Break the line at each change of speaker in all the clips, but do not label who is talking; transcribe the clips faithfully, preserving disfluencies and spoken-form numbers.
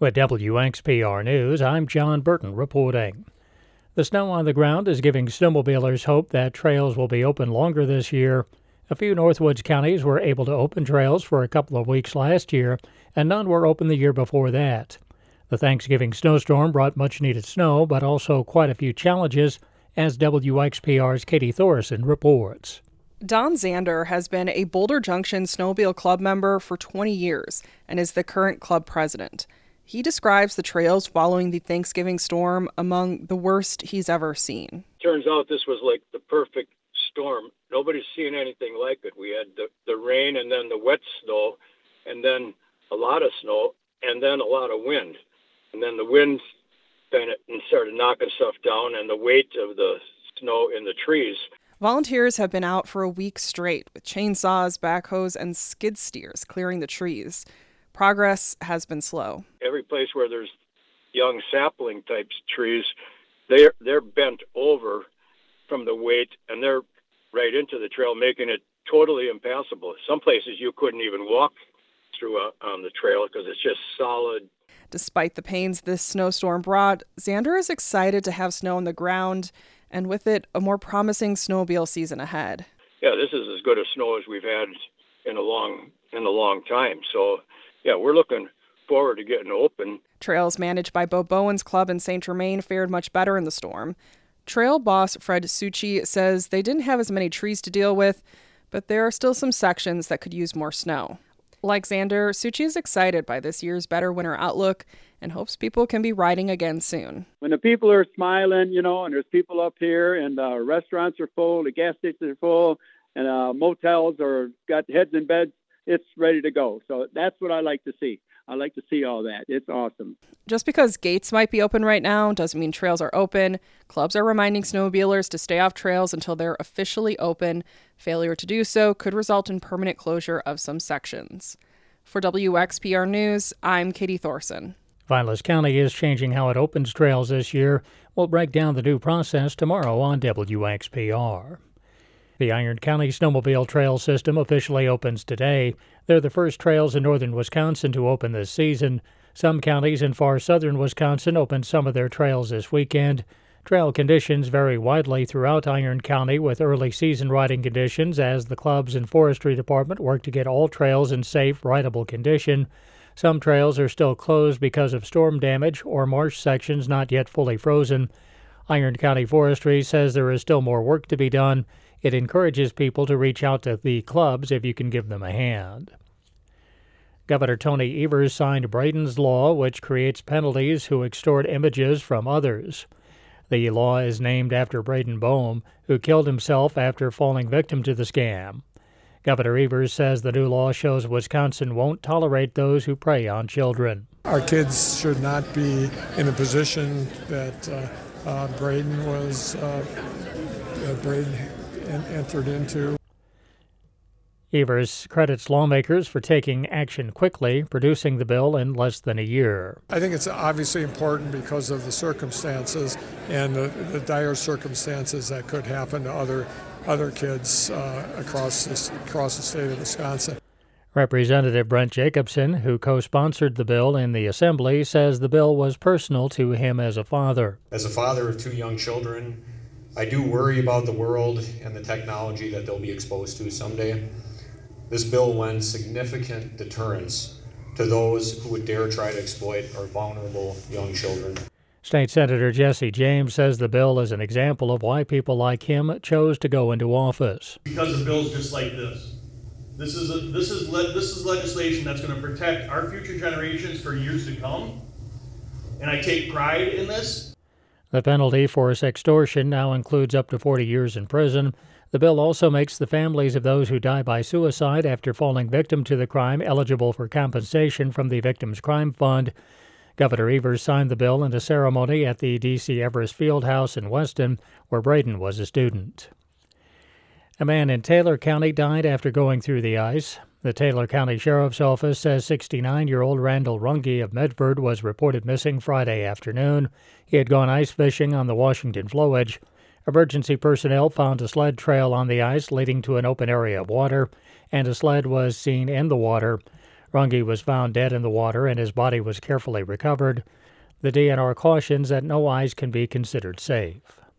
With W X P R News, I'm John Burton reporting. The snow on the ground is giving snowmobilers hope that trails will be open longer this year. A few Northwoods counties were able to open trails for a couple of weeks last year, and none were open the year before that. The Thanksgiving snowstorm brought much-needed snow, but also quite a few challenges, as W X P R's Katie Thorson reports.
Don Zander has been a Boulder Junction Snowmobile Club member for twenty years and is the current club president. He describes the trails following the Thanksgiving storm among the worst he's ever seen.
Turns out this was like the perfect storm. Nobody's seen anything like it. We had the, the rain and then the wet snow and then a lot of snow and then a lot of wind. And then the wind kind of started knocking stuff down and the weight of the snow in the trees.
Volunteers have been out for a week straight with chainsaws, backhoes, and skid steers clearing the trees. Progress has been slow.
Every place where there's young sapling type trees, they're, they're bent over from the weight and they're right into the trail, making it totally impassable. Some places you couldn't even walk through a, on the trail because it's just solid.
Despite the pains this snowstorm brought, Zander is excited to have snow on the ground and with it, a more promising snowmobile season ahead.
Yeah, this is as good a snow as we've had in a long in a long time. So, yeah, we're looking forward to getting open.
Trails managed by Bo Bowen's club in Saint Germain fared much better in the storm. Trail boss Fred Succi says they didn't have as many trees to deal with, but there are still some sections that could use more snow. Like Zander, Succi is excited by this year's better winter outlook and hopes people can be riding again soon.
When the people are smiling, you know, and there's people up here and uh, restaurants are full, the gas stations are full, and uh, motels are got heads in beds, it's ready to go. So that's what I like to see. I like to see all that. It's awesome.
Just because gates might be open right now doesn't mean trails are open. Clubs are reminding snowmobilers to stay off trails until they're officially open. Failure to do so could result in permanent closure of some sections. For W X P R News, I'm Katie Thorson.
Vilas County is changing how it opens trails this year. We'll break down the new process tomorrow on W X P R. The Iron County Snowmobile Trail System officially opens today. They're the first trails in northern Wisconsin to open this season. Some counties in far southern Wisconsin opened some of their trails this weekend. Trail conditions vary widely throughout Iron County with early season riding conditions as the clubs and forestry department work to get all trails in safe, rideable condition. Some trails are still closed because of storm damage or marsh sections not yet fully frozen. Iron County Forestry says there is still more work to be done. It encourages people to reach out to the clubs if you can give them a hand. Governor Tony Evers signed Braden's Law, which creates penalties who extort images from others. The law is named after Braden Boehm, who killed himself after falling victim to the scam. Governor Evers says the new law shows Wisconsin won't tolerate those who prey on children.
Our kids should not be in a position that uh, uh, Braden was uh, uh, Braden entered into.
Evers credits lawmakers for taking action quickly, producing the bill in less than a year.
I think it's obviously important because of the circumstances and the, the dire circumstances that could happen to other other kids uh, across this, across the state of Wisconsin.
Representative Brent Jacobson, who co-sponsored the bill in the Assembly, says the bill was personal to him as a father.
As a father of two young children, I do worry about the world and the technology that they'll be exposed to someday. This bill lends significant deterrence to those who would dare try to exploit our vulnerable young children.
State Senator Jesse James says the bill is an example of why people like him chose to go into office.
Because of bills just like this. This is a, this is le- this is legislation that's going to protect our future generations for years to come. And I take pride in this.
The penalty for sextortion now includes up to forty years in prison. The bill also makes the families of those who die by suicide after falling victim to the crime eligible for compensation from the Victims' Crime Fund. Governor Evers signed the bill in a ceremony at the D C Everest Fieldhouse in Weston, where Braden was a student. A man in Taylor County died after going through the ice. The Taylor County Sheriff's Office says sixty-nine-year-old Randall Runge of Medford was reported missing Friday afternoon. He had gone ice fishing on the Washington Flowage. Emergency personnel found a sled trail on the ice leading to an open area of water, and a sled was seen in the water. Runge was found dead in the water and his body was carefully recovered. The D N R cautions that no eyes can be considered safe.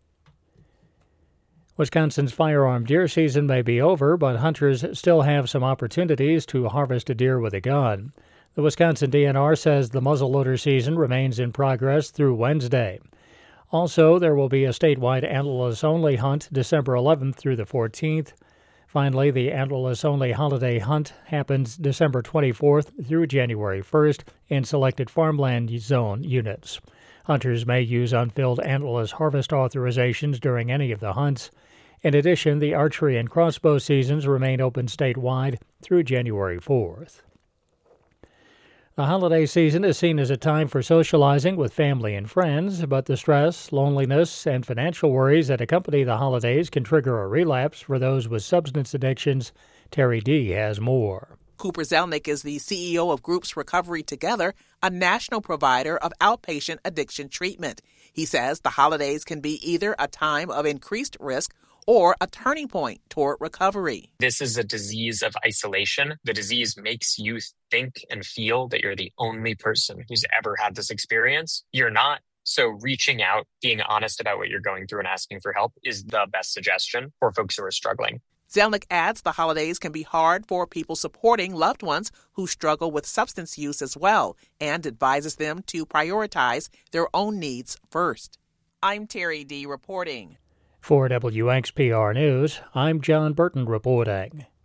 Wisconsin's firearm deer season may be over, but hunters still have some opportunities to harvest a deer with a gun. The Wisconsin D N R says the muzzleloader season remains in progress through Wednesday. Also, there will be a statewide antlerless-only hunt December eleventh through the fourteenth. Finally, the antlerless-only holiday hunt happens December twenty-fourth through January first in selected farmland zone units. Hunters may use unfilled antlerless harvest authorizations during any of the hunts. In addition, the archery and crossbow seasons remain open statewide through January fourth. The holiday season is seen as a time for socializing with family and friends, but the stress, loneliness, and financial worries that accompany the holidays can trigger a relapse for those with substance addictions. Terry D. has more.
Cooper Zelnick is the C E O of Groups Recovery Together, a national provider of outpatient addiction treatment. He says the holidays can be either a time of increased risk or a turning point toward recovery.
This is a disease of isolation. The disease makes you think and feel that you're the only person who's ever had this experience. You're not. So reaching out, being honest about what you're going through and asking for help is the best suggestion for folks who are struggling.
Zelnick adds the holidays can be hard for people supporting loved ones who struggle with substance use as well, and advises them to prioritize their own needs first. I'm Terry D. reporting.
For W X P R News, I'm John Burton reporting.